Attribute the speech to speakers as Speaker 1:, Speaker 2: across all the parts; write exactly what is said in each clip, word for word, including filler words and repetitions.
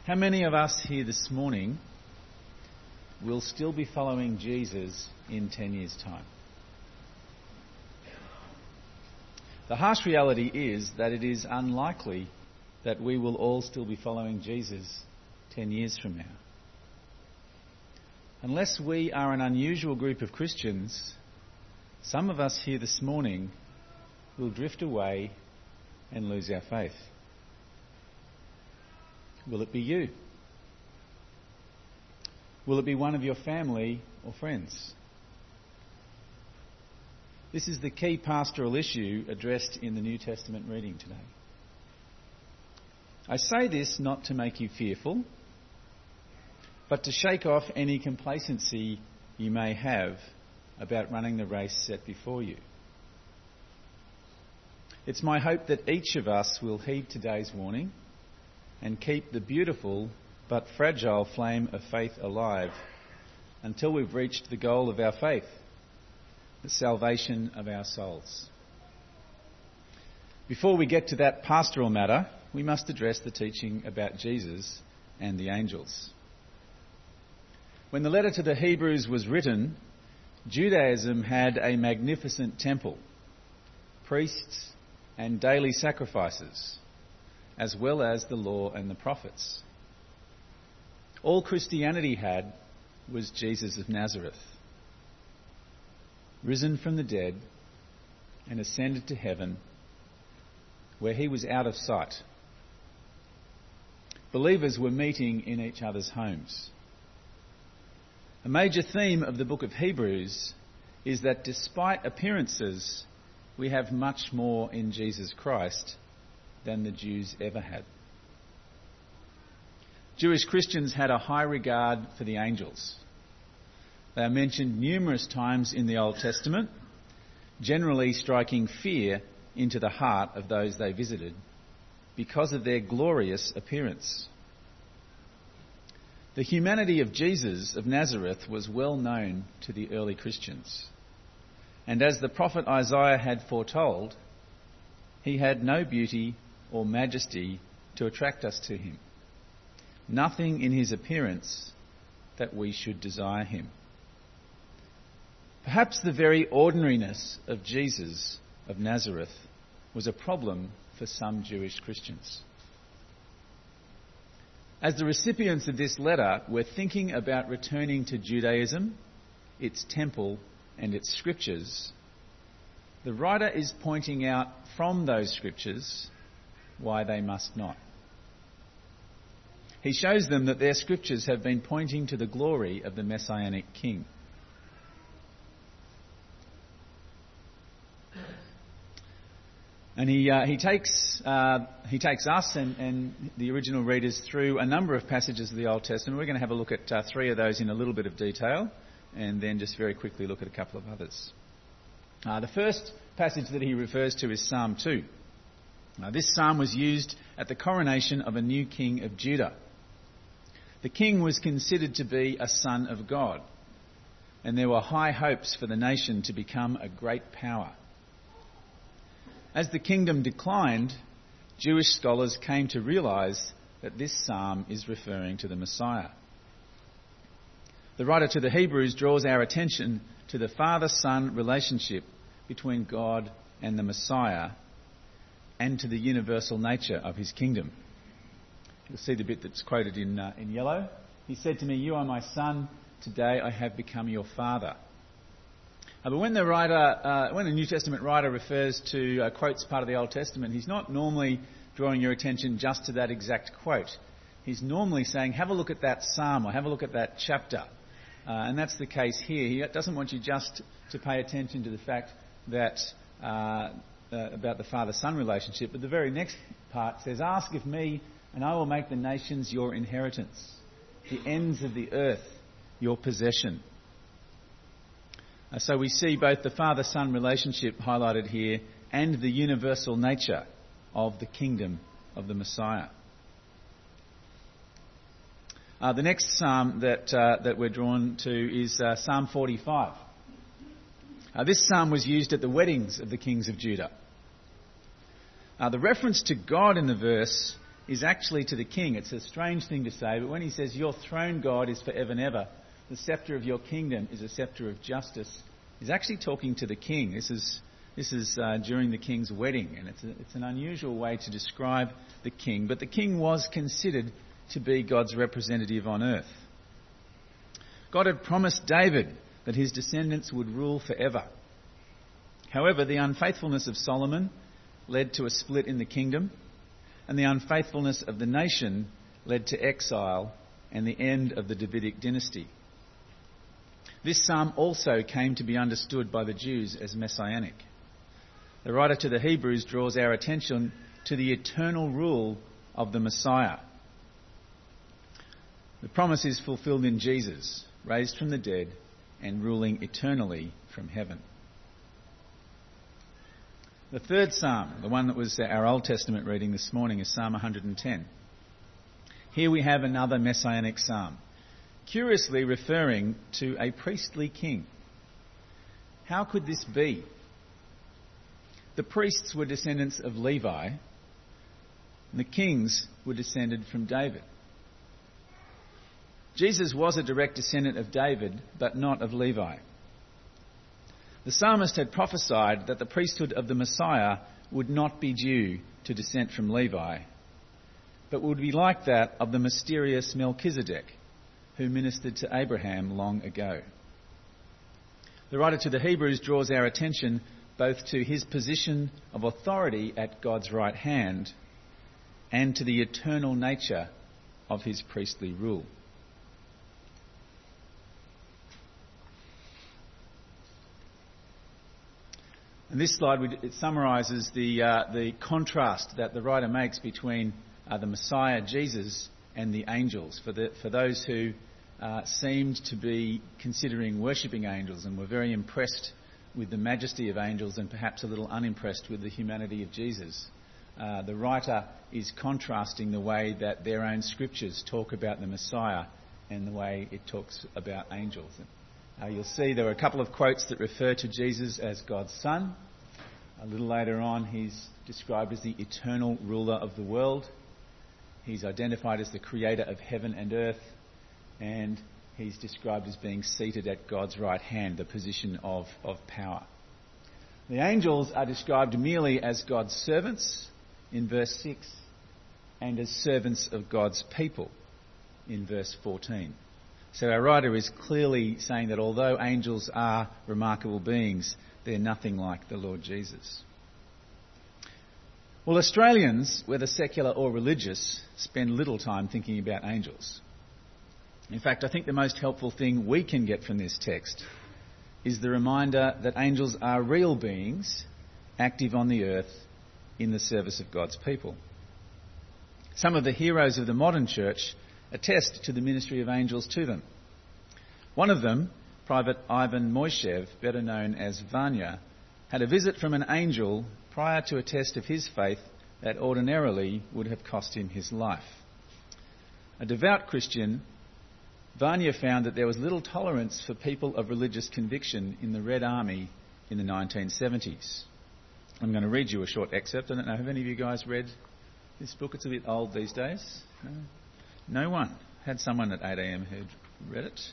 Speaker 1: How many of us here this morning will still be following Jesus in ten years' time? The harsh reality is that it is unlikely that we will all still be following Jesus ten years from now. Unless we are an unusual group of Christians, some of us here this morning will drift away and lose our faith. Will it be you? Will it be one of your family or friends? This is the key pastoral issue addressed in the New Testament reading today. I say this not to make you fearful, but to shake off any complacency you may have about running the race set before you. It's my hope that each of us will heed today's warning and keep the beautiful but fragile flame of faith alive until we've reached the goal of our faith, the salvation of our souls. Before we get to that pastoral matter, we must address the teaching about Jesus and the angels. When the letter to the Hebrews was written, Judaism had a magnificent temple, priests and daily sacrifices, as well as the law and the prophets. All Christianity had was Jesus of Nazareth, risen from the dead and ascended to heaven, where he was out of sight. Believers were meeting in each other's homes. A major theme of the book of Hebrews is that despite appearances, we have much more in Jesus Christ than the Jews ever had. Jewish Christians had a high regard for the angels. They are mentioned numerous times in the Old Testament, generally striking fear into the heart of those they visited because of their glorious appearance. The humanity of Jesus of Nazareth was well known to the early Christians. And as the prophet Isaiah had foretold, he had no beauty or majesty to attract us to him. Nothing in his appearance that we should desire him. Perhaps the very ordinariness of Jesus of Nazareth was a problem for some Jewish Christians. As the recipients of this letter were thinking about returning to Judaism, its temple and its scriptures, the writer is pointing out from those scriptures why they must not. He shows them that their scriptures have been pointing to the glory of the Messianic King. And he uh, he takes uh, he takes us and, and the original readers through a number of passages of the Old Testament. We're going to have a look at uh, three of those in a little bit of detail, and then just very quickly look at a couple of others. Uh, the first passage that he refers to is Psalm two. Now, this psalm was used at the coronation of a new king of Judah. The king was considered to be a son of God, and there were high hopes for the nation to become a great power. As the kingdom declined, Jewish scholars came to realise that this psalm is referring to the Messiah. The writer to the Hebrews draws our attention to the father-son relationship between God and the Messiah, and to the universal nature of his kingdom. You'll see the bit that's quoted in uh, in yellow. He said to me, "You are my son, today I have become your father." Uh, but when the writer, uh, when a New Testament writer refers to, uh, quotes part of the Old Testament, he's not normally drawing your attention just to that exact quote. He's normally saying, have a look at that psalm or have a look at that chapter. Uh, and that's the case here. He doesn't want you just to pay attention to the fact that uh, uh, about the father-son relationship, but the very next part says, "Ask of me, and I will make the nations your inheritance, the ends of the earth your possession." Uh, so we see both the father-son relationship highlighted here and the universal nature of the kingdom of the Messiah. Uh, the next psalm that uh, that we're drawn to is uh, Psalm forty-five. Uh, this psalm was used at the weddings of the kings of Judah. Uh, the reference to God in the verse is actually to the king. It's a strange thing to say, but when he says, your throne, God, is forever and ever, the sceptre of your kingdom is a sceptre of justice, he's actually talking to the king. This is this is uh, during the king's wedding, and it's, a, it's an unusual way to describe the king. But the king was considered to be God's representative on earth. God had promised David that his descendants would rule forever. However, the unfaithfulness of Solomon led to a split in the kingdom, and the unfaithfulness of the nation led to exile and the end of the Davidic dynasty. This psalm also came to be understood by the Jews as messianic. The writer to the Hebrews draws our attention to the eternal rule of the Messiah. The promise is fulfilled in Jesus, raised from the dead and ruling eternally from heaven. The third psalm, the one that was our Old Testament reading this morning, is Psalm one hundred ten. Here we have another messianic psalm, curiously referring to a priestly king. How could this be? The priests were descendants of Levi, and the kings were descended from David. Jesus was a direct descendant of David, but not of Levi. The psalmist had prophesied that the priesthood of the Messiah would not be due to descent from Levi, but would be like that of the mysterious Melchizedek, who ministered to Abraham long ago. The writer to the Hebrews draws our attention both to his position of authority at God's right hand and to the eternal nature of his priestly rule. And this slide it summarises the uh, the contrast that the writer makes between uh, the Messiah, Jesus, and the angels. For the for those who uh, seemed to be considering worshipping angels and were very impressed with the majesty of angels and perhaps a little unimpressed with the humanity of Jesus, uh, the writer is contrasting the way that their own scriptures talk about the Messiah and the way it talks about angels. Uh, you'll see there are a couple of quotes that refer to Jesus as God's Son. A little later on, he's described as the eternal ruler of the world. He's identified as the creator of heaven and earth. And he's described as being seated at God's right hand, the position of, of power. The angels are described merely as God's servants in verse six and as servants of God's people in verse fourteen. So our writer is clearly saying that although angels are remarkable beings, they're nothing like the Lord Jesus. Well, Australians, whether secular or religious, spend little time thinking about angels. In fact, I think the most helpful thing we can get from this text is the reminder that angels are real beings active on the earth in the service of God's people. Some of the heroes of the modern church attest to the ministry of angels to them. One of them, Private Ivan Moishev, better known as Vanya, had a visit from an angel prior to a test of his faith that ordinarily would have cost him his life. A devout Christian, Vanya found that there was little tolerance for people of religious conviction in the Red Army in the nineteen seventies. I'm going to read you a short excerpt. I don't know, have any of you guys read this book? It's a bit old these days. No, no one. Had someone at eight a.m. who'd read it.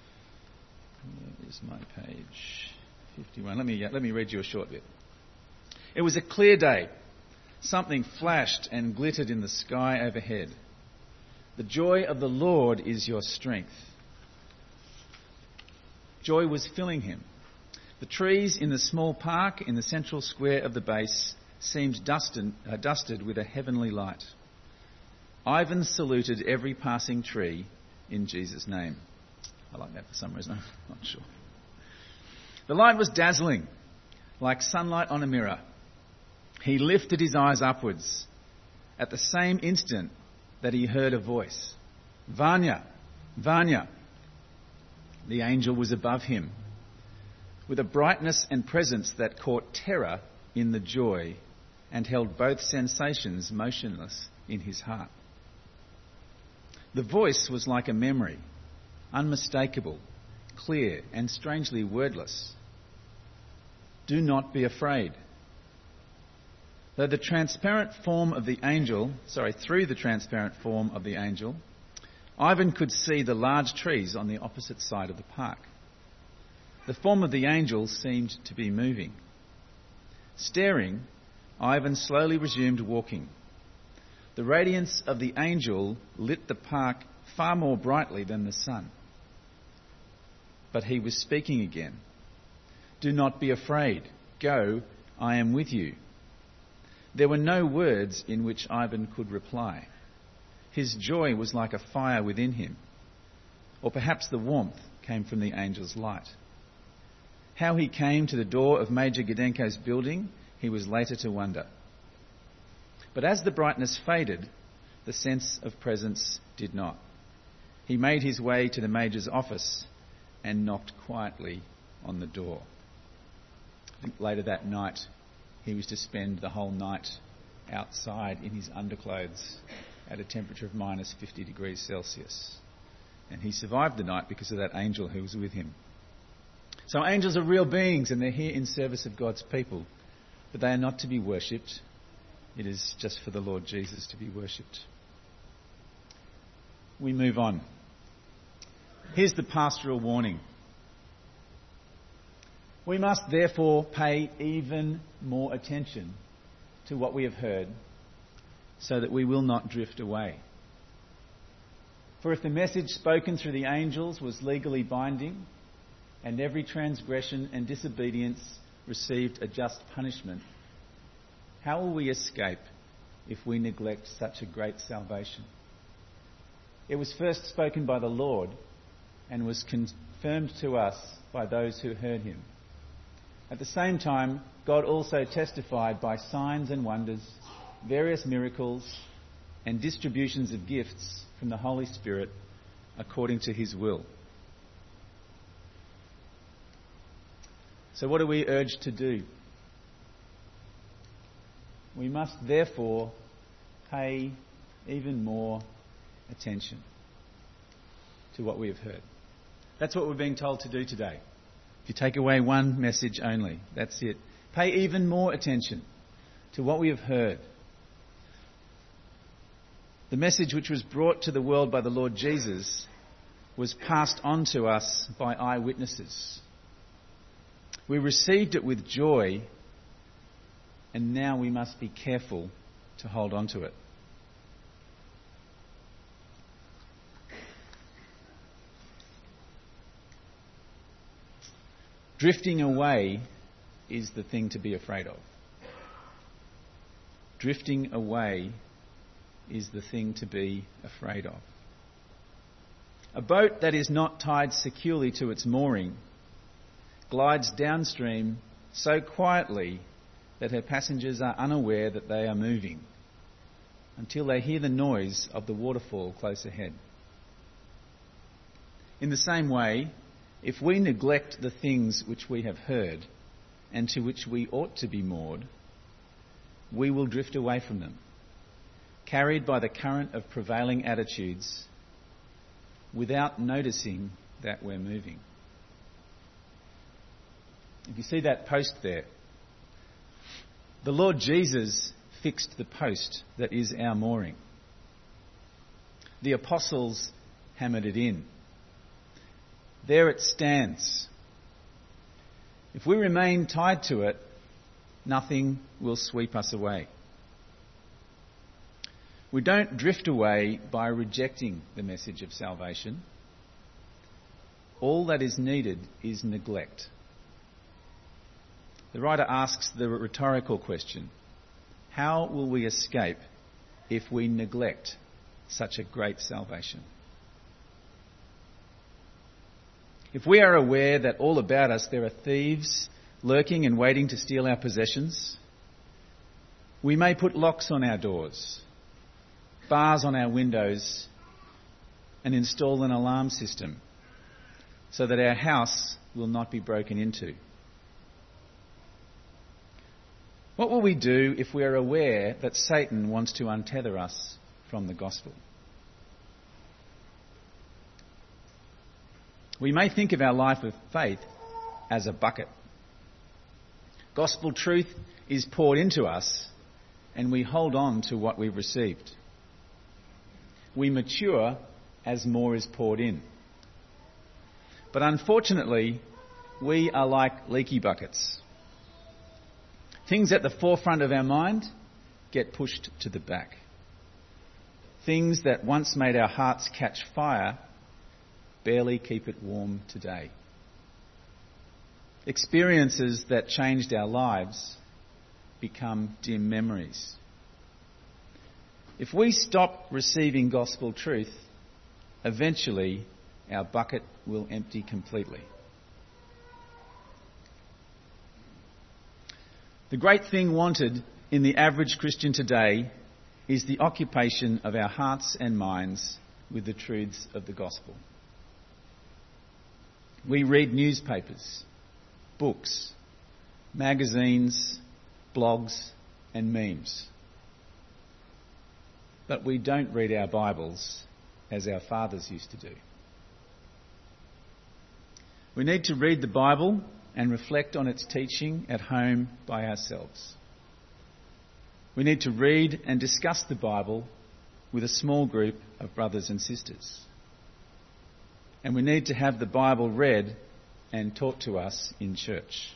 Speaker 1: Where is my page? fifty-one. Let me, let me read you a short bit. It was a clear day. Something flashed and glittered in the sky overhead. The joy of the Lord is your strength. Joy was filling him. The trees in the small park in the central square of the base seemed dusted, uh, dusted with a heavenly light. Ivan saluted every passing tree in Jesus' name. I like that for some reason, I'm not sure. The light was dazzling, like sunlight on a mirror. He lifted his eyes upwards. At the same instant that he heard a voice. Vanya, Vanya. The angel was above him, with a brightness and presence that caught terror in the joy and held both sensations motionless in his heart. The voice was like a memory, unmistakable, clear and strangely wordless. Do not be afraid. Though the transparent form of the angel, sorry, through the transparent form of the angel, Ivan could see the large trees on the opposite side of the park. The form of the angel seemed to be moving. Staring, Ivan slowly resumed walking. The radiance of the angel lit the park far more brightly than the sun. But he was speaking again. "Do not be afraid. Go, I am with you." There were no words in which Ivan could reply. His joy was like a fire within him. Or perhaps the warmth came from the angel's light. How he came to the door of Major Gudenko's building, he was later to wonder. But as the brightness faded, the sense of presence did not. He made his way to the Major's office and knocked quietly on the door. I think later that night, he was to spend the whole night outside in his underclothes at a temperature of minus fifty degrees Celsius. And he survived the night because of that angel who was with him. So angels are real beings and they're here in service of God's people. But they are not to be worshipped. It is just for the Lord Jesus to be worshipped. We move on. Here's the pastoral warning. We must therefore pay even more attention to what we have heard, so that we will not drift away. For if the message spoken through the angels was legally binding, and every transgression and disobedience received a just punishment, how will we escape if we neglect such a great salvation? It was first spoken by the Lord and was confirmed to us by those who heard him. At the same time, God also testified by signs and wonders, various miracles, and distributions of gifts from the Holy Spirit according to his will. So what are we urged to do? We must therefore pay even more attention to what we have heard. That's what we're being told to do today. If you take away one message only, that's it. Pay even more attention to what we have heard. The message which was brought to the world by the Lord Jesus was passed on to us by eyewitnesses. We received it with joy, and now we must be careful to hold on to it. Drifting away is the thing to be afraid of. Drifting away is the thing to be afraid of. A boat that is not tied securely to its mooring glides downstream so quietly that her passengers are unaware that they are moving until they hear the noise of the waterfall close ahead. In the same way, if we neglect the things which we have heard and to which we ought to be moored, we will drift away from them, carried by the current of prevailing attitudes without noticing that we're moving. If you see that post there, the Lord Jesus fixed the post that is our mooring. The apostles hammered it in. There it stands. If we remain tied to it, nothing will sweep us away. We don't drift away by rejecting the message of salvation. All that is needed is neglect. The writer asks the rhetorical question, how will we escape if we neglect such a great salvation? If we are aware that all about us there are thieves lurking and waiting to steal our possessions, we may put locks on our doors, bars on our windows, and install an alarm system so that our house will not be broken into. What will we do if we are aware that Satan wants to untether us from the gospel? We may think of our life of faith as a bucket. Gospel truth is poured into us and we hold on to what we've received. We mature as more is poured in. But unfortunately, we are like leaky buckets. Things at the forefront of our mind get pushed to the back. Things that once made our hearts catch fire barely keep it warm today. Experiences that changed our lives become dim memories. If we stop receiving gospel truth, eventually our bucket will empty completely. The great thing wanted in the average Christian today is the occupation of our hearts and minds with the truths of the gospel. We read newspapers, books, magazines, blogs, and memes. But we don't read our Bibles as our fathers used to do. We need to read the Bible and reflect on its teaching at home by ourselves. We need to read and discuss the Bible with a small group of brothers and sisters. And we need to have the Bible read and taught to us in church.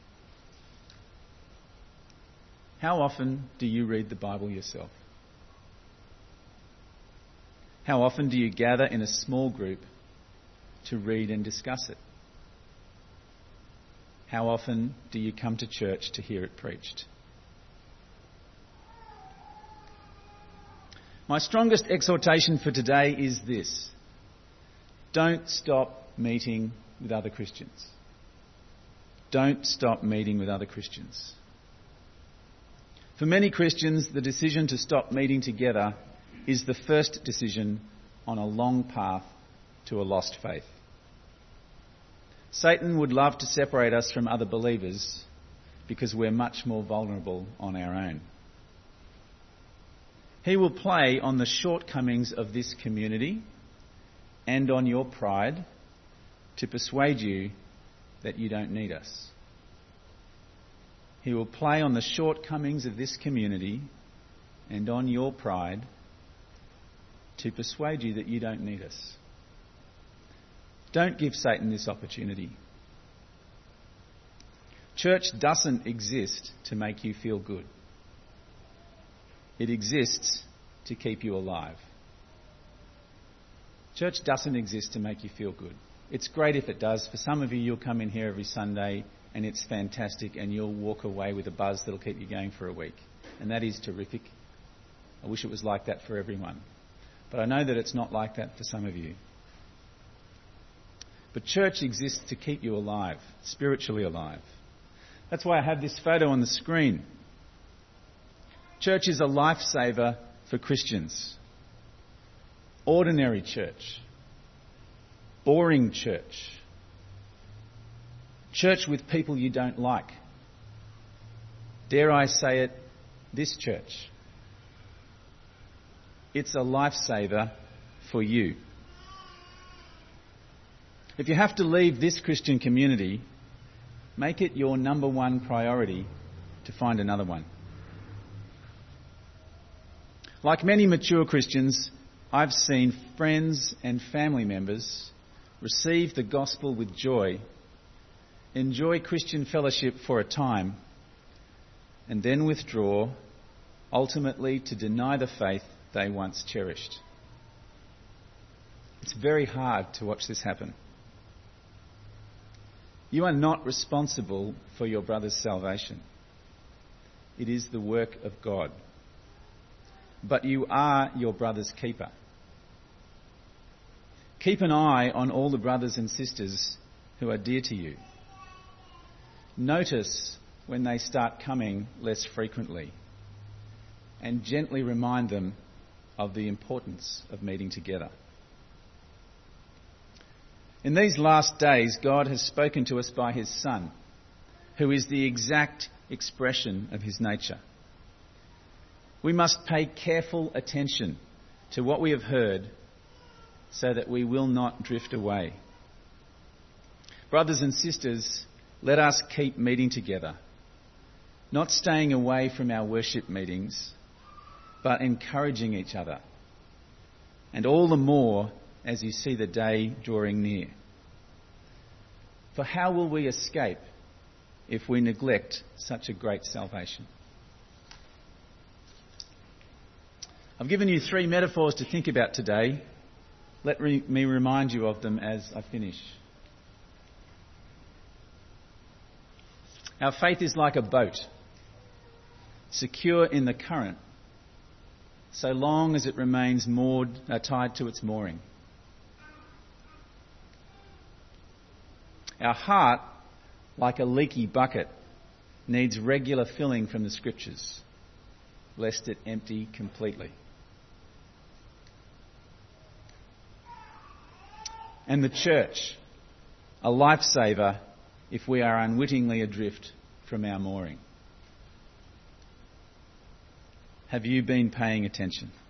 Speaker 1: How often do you read the Bible yourself? How often do you gather in a small group to read and discuss it? How often do you come to church to hear it preached? My strongest exhortation for today is this: don't stop meeting with other Christians. Don't stop meeting with other Christians. For many Christians, the decision to stop meeting together is the first decision on a long path to a lost faith. Satan would love to separate us from other believers because we're much more vulnerable on our own. He will play on the shortcomings of this community and on your pride to persuade you that you don't need us. He will play on the shortcomings of this community and on your pride to persuade you that you don't need us. Don't give Satan this opportunity. Church doesn't exist to make you feel good. It exists to keep you alive. Church doesn't exist to make you feel good. It's great if it does. For some of you, you'll come in here every Sunday and it's fantastic and you'll walk away with a buzz that'll keep you going for a week. And that is terrific. I wish it was like that for everyone. But I know that it's not like that for some of you. But church exists to keep you alive, spiritually alive. That's why I have this photo on the screen. Church is a lifesaver for Christians. Ordinary church. Boring church. Church with people you don't like. Dare I say it, this church. It's a lifesaver for you. If you have to leave this Christian community, make it your number one priority to find another one. Like many mature Christians, I've seen friends and family members receive the gospel with joy, enjoy Christian fellowship for a time, and then withdraw, ultimately to deny the faith they once cherished. It's very hard to watch this happen. You are not responsible for your brother's salvation. It is the work of God. But you are your brother's keeper. Keep an eye on all the brothers and sisters who are dear to you. Notice when they start coming less frequently, and gently remind them of the importance of meeting together. In these last days, God has spoken to us by his Son, who is the exact expression of his nature. We must pay careful attention to what we have heard so that we will not drift away. Brothers and sisters, let us keep meeting together. not staying away from our worship meetings, but encouraging each other. And all the more as you see the day drawing near. For how will we escape if we neglect such a great salvation? I've given you three metaphors to think about today. Let re- me remind you of them as I finish. Our faith is like a boat, secure in the current, so long as it remains moored, uh, tied to its mooring. Our heart, like a leaky bucket, needs regular filling from the Scriptures, lest it empty completely. And the church, a lifesaver if we are unwittingly adrift from our mooring. Have you been paying attention?